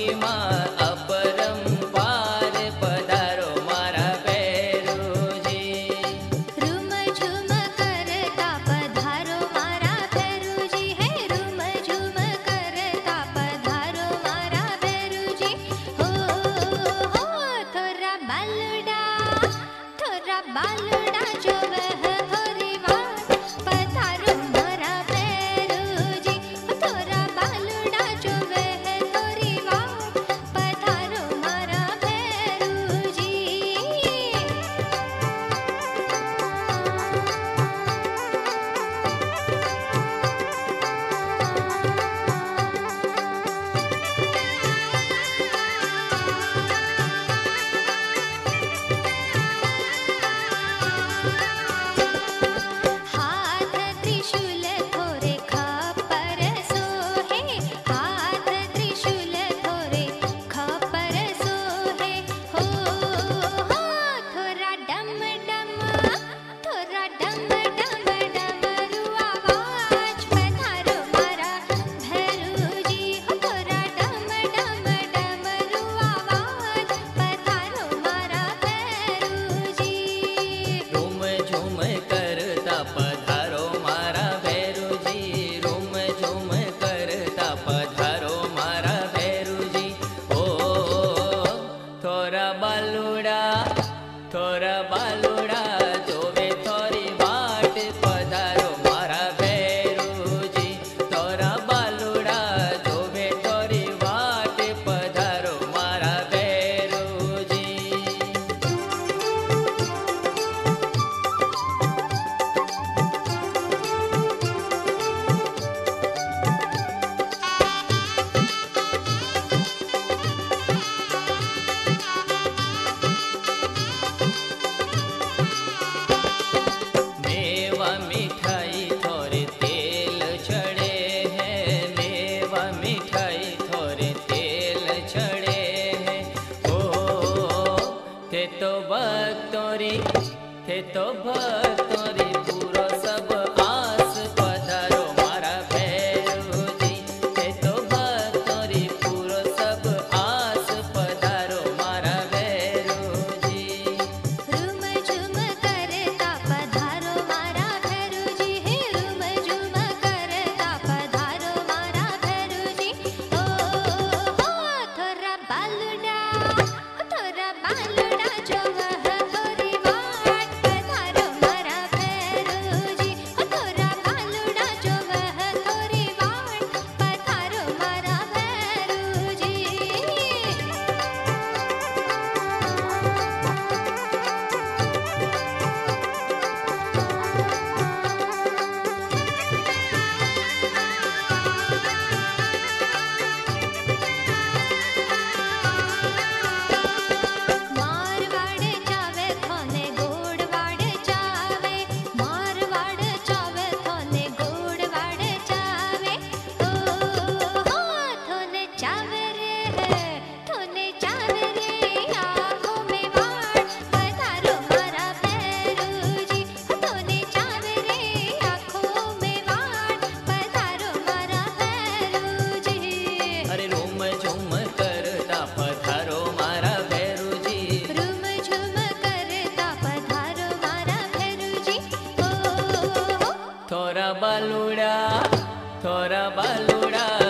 महिमा अपरंपार पधारो मारा भैरूजी। रूम झूम करता पधारो मारा भैरूजी है, रूम झूम करता पधारो मारा भैरूजी। हो थोरा बालुड़ा जो वह होरी वाट पधारो मारा भैरूजी। थोरा बालुड़ा जो वह होरी वाट पधारो मारा भैरूजी। हाथ त्रिशूल थोरे खपर सोहे, हाथ त्रिशूल थोरे खपर सोहे। हो थोरा डम डम डमरू आवाज पधारो मारा भैरूजी। हो थोरा डम डमरू आवाज पधारो मारा भैरूजी। रूम झूम करता पधारो मारा भैरूजी, रूम झूम करता पधारो मारा भैरूजी। ओ थोरा बालुड़ा जोवे थोरी वाट पधारो मारा भैरूजी। थोरा बालुड़ा जोवे थोरी वाट पधारो मारा भैरूजी। मेवा मिठाई थोड़े तेल चढ़े हैं, मेवा मिठाई थोड़े तेल चढ़े हैं। ओ थे तो भक्तोरी पूरो सब आस पधारो मारा भैरूजी। थे तो भक्तोरी पूरो सब आस पधारो मारा भैरूजी। रूम झूम करता पधारो मारा भैरूजी है, रूम झूम करता पधारो मारा भैरूजी। ओ थोरा बालुड़ा जो वह होरी वाट पधारो मारा भैरूजी। थोरा बालुड़ा जो वह होरी वाट पधारो मारा भैरूजी। मारवाड़ चावे थोने गोड़वाड़ चावे, मारवाड़ चावे थोने गोड़वाड़ चावे। ओ थोने चावे रे आँखों में वाट पधारो मारा भैरूजी। थोने चावे रे आँखों में वाट पधारो मारा भैरूजी। अरे रूम झूम करता पधारो मारा भैरूजी। रूम झूम करता पधारो मारा भैरूजी। ओ थोरा बालुड़ा